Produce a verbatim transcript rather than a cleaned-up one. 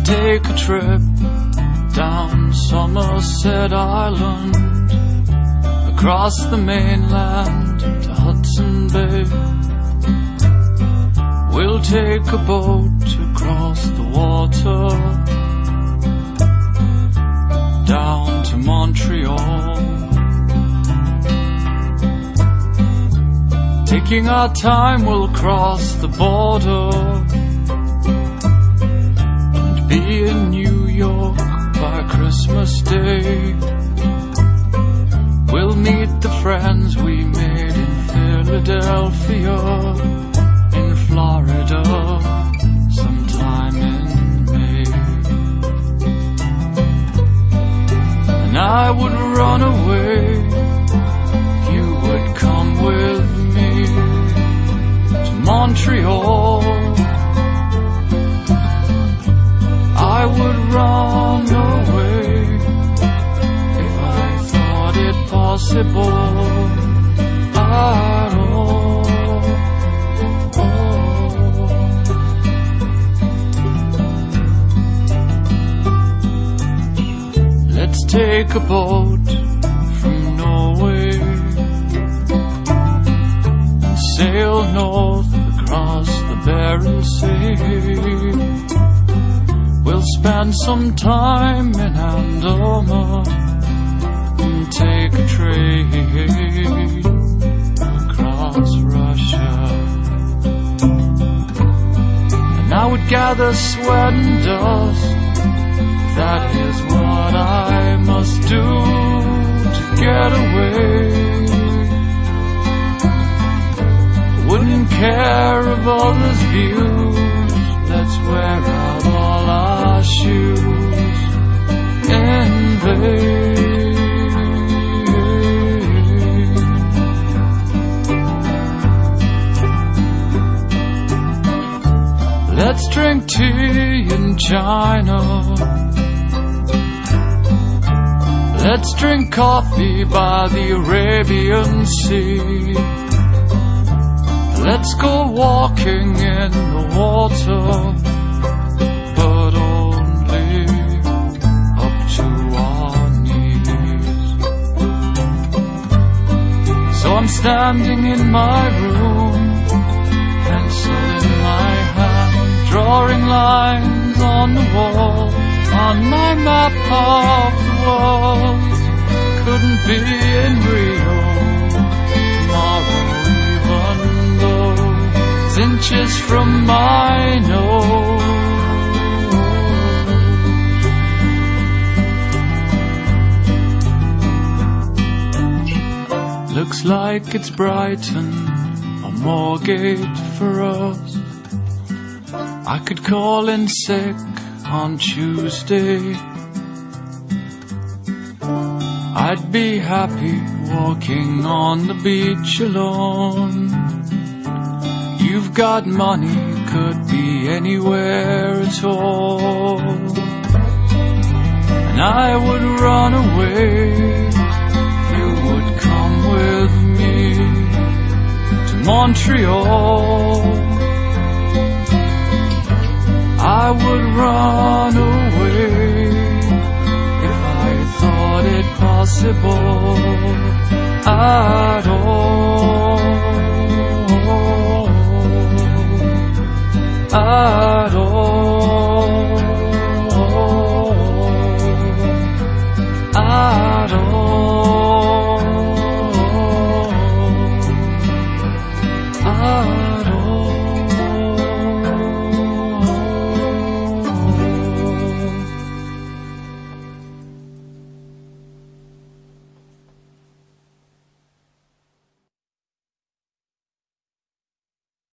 take a trip down Somerset Island, across the mainland to Hudson Bay. We'll take a boat across the water down to Montreal, taking our time we'll cross the border and be in New York by Christmas Day. We'll meet the friends we made in Philadelphia, in Florida, sometime in May. And I would run away if you would come with me to Montreal. I would run away if I thought it possible at all. Let's take a boat from Norway and sail north across the Barents Sea. We'll spend some time in Andorra and take a train across Russia. And I would gather sweat and dust. That is what I must do to get away. Wouldn't care of others' views. Let's wear out all our shoes in vain. Let's drink tea in China. Let's drink coffee by the Arabian Sea. Let's go walking in the water, but only up to our knees. So I'm standing in my room, pencil in my hand, drawing lines on the wall, on my map of the world. Couldn't be in Rio tomorrow, even though it's inches from my nose. Looks like it's Brighton or Moorgate for us. I could call in sick on Tuesday. I'd be happy walking on the beach alone. You've got money, could be anywhere at all. And I would run away if you would come with me to Montreal. I would run away if I thought it possible at all. At